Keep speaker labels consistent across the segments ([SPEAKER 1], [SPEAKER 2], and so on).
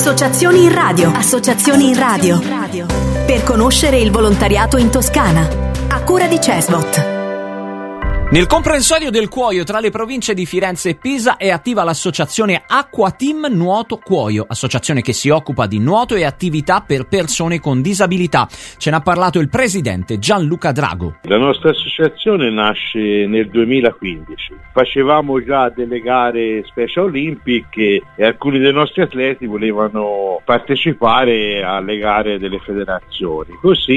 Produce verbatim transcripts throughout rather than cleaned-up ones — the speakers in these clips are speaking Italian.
[SPEAKER 1] Associazioni in radio. Associazioni in radio. Per conoscere il volontariato in Toscana. A cura di Cesbot.
[SPEAKER 2] Nel comprensorio del Cuoio, tra le province di Firenze e Pisa, è attiva l'associazione Acqua Team Nuoto Cuoio, associazione che si occupa di nuoto e attività per persone con disabilità. Ce n'ha parlato il presidente Gianluca Drago.
[SPEAKER 3] La nostra associazione nasce nel duemilaquindici. Facevamo già delle gare Special Olympic e alcuni dei nostri atleti volevano partecipare alle gare delle federazioni.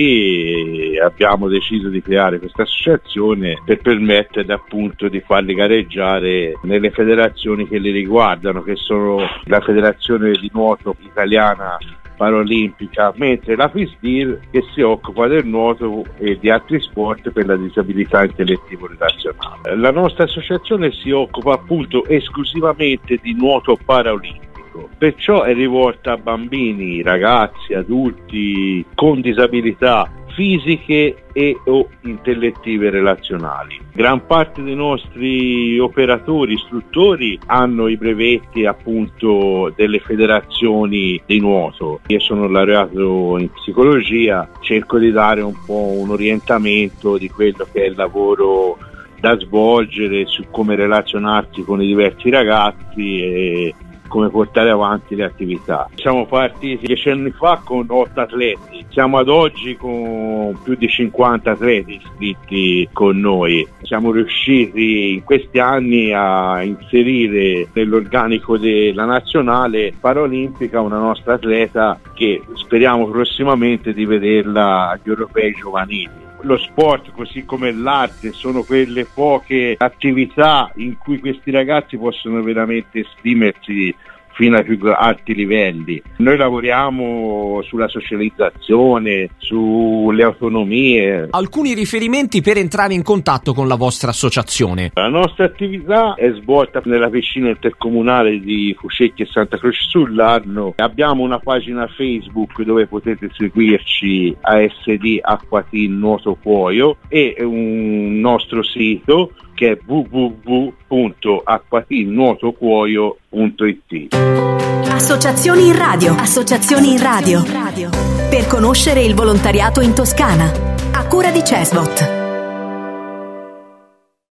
[SPEAKER 3] Così abbiamo deciso di creare questa associazione per permettere appunto di farli gareggiare nelle federazioni che li riguardano, che sono la Federazione di Nuoto Italiana Paralimpica, mentre la FISDIR che si occupa del nuoto e di altri sport per la disabilità intellettivo relazionale. La nostra associazione si occupa appunto esclusivamente di nuoto paraolimpico, perciò è rivolta a bambini, ragazzi, adulti con disabilità fisiche e o intellettive relazionali. Gran parte dei nostri operatori, istruttori hanno i brevetti appunto delle federazioni di nuoto. Io sono laureato in psicologia, cerco di dare un po' un orientamento di quello che è il lavoro da svolgere, su come relazionarsi con i diversi ragazzi e come portare avanti le attività. Siamo partiti dieci anni fa con otto atleti, siamo ad oggi con più di cinquanta atleti iscritti con noi. Siamo riusciti in questi anni a inserire nell'organico della nazionale paraolimpica una nostra atleta che speriamo prossimamente di vederla agli europei giovanili. Lo sport, così come l'arte, sono quelle poche attività in cui questi ragazzi possono veramente esprimersi fino ai più alti livelli. Noi lavoriamo sulla socializzazione, sulle autonomie.
[SPEAKER 2] Alcuni riferimenti per entrare in contatto con la vostra associazione.
[SPEAKER 3] La nostra attività è svolta nella piscina intercomunale di Fucecchi e Santa Croce sull'Arno. Abbiamo una pagina Facebook dove potete seguirci, A S D Acqua Team Nuoto Cuoio, e un nostro sito che è w w w punto acqua team nuoto cuoio punto i t.
[SPEAKER 1] Associazioni in radio. Associazioni in radio. Per conoscere il volontariato in Toscana. A cura di Cesbot.